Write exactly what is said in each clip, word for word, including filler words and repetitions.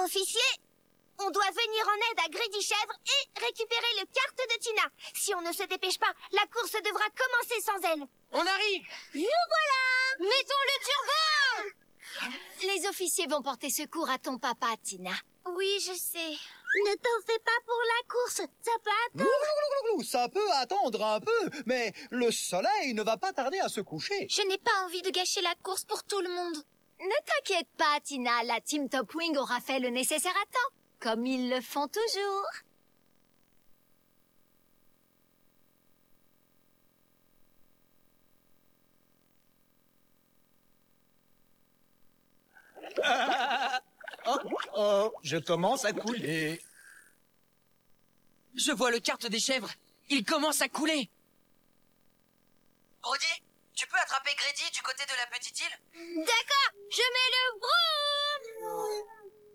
Officier, on doit venir en aide à Grady Chèvre et récupérer le kart de Tina. Si on ne se dépêche pas, la course devra commencer sans elle. On arrive! Nous voilà! Mettons le turbo! Les officiers vont porter secours à ton papa, Tina. Oui, je sais. Ne t'en fais pas pour la course, ça peut attendre. Glou, glou, glou, glou, ça peut attendre un peu, mais le soleil ne va pas tarder à se coucher. Je n'ai pas envie de gâcher la course pour tout le monde. Ne t'inquiète pas, Tina, la team Top Wing aura fait le nécessaire à temps, comme ils le font toujours. Oh, oh, je commence à couler. Je vois le kart des chèvres. Il commence à couler. Brody, tu peux attraper Grady du côté de la petite île? D'accord, je mets le broom.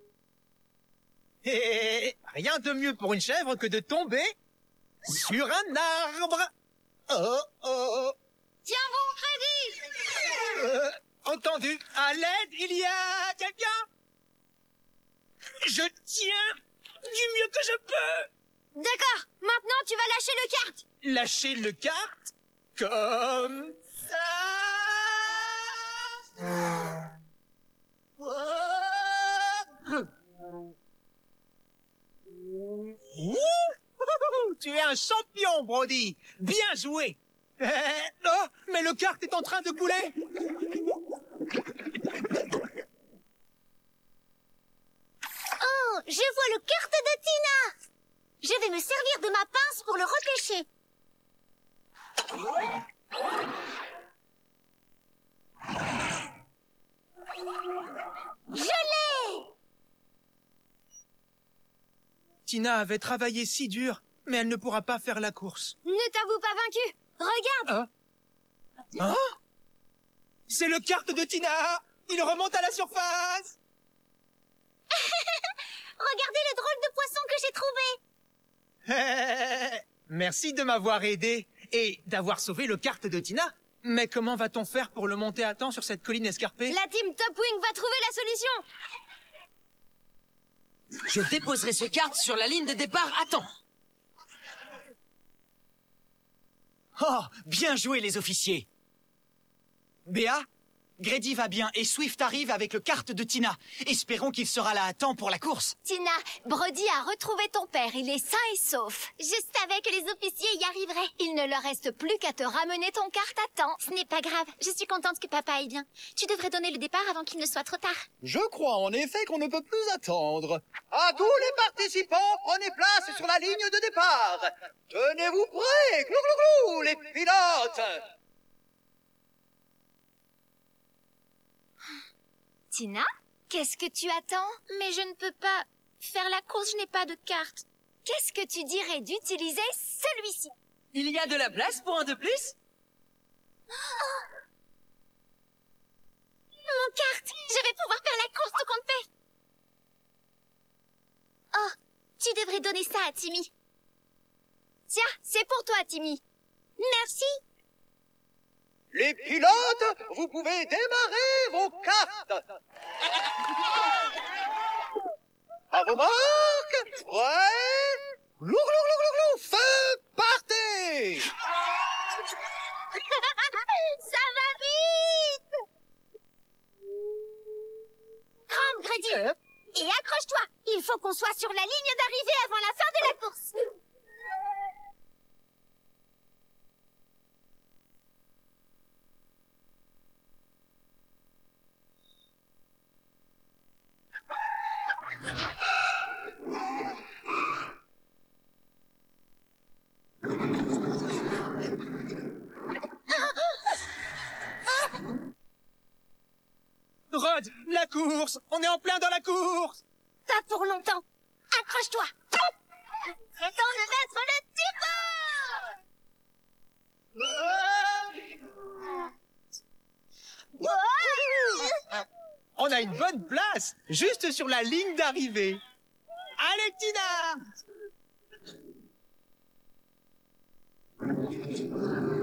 Et rien de mieux pour une chèvre que de tomber sur un arbre. Oh, oh. Tiens bon, Grady. Euh, entendu, à l'aide, il y a quelqu'un? Je tiens du mieux que je peux. D'accord, maintenant tu vas lâcher le kart. Lâcher le kart comme ça. Ouh, tu es un champion, Brody. Bien joué. Euh, oh, mais le kart est en train de couler. Oh, je vois le kart de Tina. Je vais me servir de ma pince pour le repêcher. Je l'ai! Tina avait travaillé si dur, mais elle ne pourra pas faire la course. Ne t'avoue pas vaincu. Regarde. Hein? Hein? C'est le kart de Tina. Il remonte à la surface. Regardez le drôle de poisson que j'ai trouvé. Merci de m'avoir aidé et d'avoir sauvé le kart de Tina. Mais comment va-t-on faire pour le monter à temps sur cette colline escarpée? La team Top Wing va trouver la solution. Je déposerai ce kart sur la ligne de départ à temps. Oh, bien joué les officiers. Béa, Grady va bien et Swift arrive avec le kart de Tina. Espérons qu'il sera là à temps pour la course. Tina, Brody a retrouvé ton père, il est sain et sauf. Je savais que les officiers y arriveraient. Il ne leur reste plus qu'à te ramener ton kart à temps. Ce n'est pas grave, je suis contente que papa aille bien. Tu devrais donner le départ avant qu'il ne soit trop tard. Je crois en effet qu'on ne peut plus attendre. À tous les participants, prenez place sur la ligne de départ. Tenez-vous prêts, glou glou glou, les pilotes. Tina, qu'est-ce que tu attends? Mais je ne peux pas faire la course, je n'ai pas de carte. Qu'est-ce que tu dirais d'utiliser celui-ci? Il y a de la place pour un de plus? Mon kart, je vais pouvoir faire la course tout compte fait. Oh, tu devrais donner ça à Timmy. Tiens, c'est pour toi, Timmy. Merci. Les pilotes, vous pouvez démarrer vos cartes. À vos marques, prêts? Glou, glou, glou, glou, glou, feu, partez! Ça va vite. Crampe, Grady. Euh. Et accroche-toi. Il faut qu'on soit sur la ligne d'arrivée avant la fin de la course. Rod, la course! On est en plein dans la course! Pas pour longtemps. Accroche-toi. C'est temps de mettre le turbo. On a une bonne place, juste sur la ligne d'arrivée. Allez, Tina!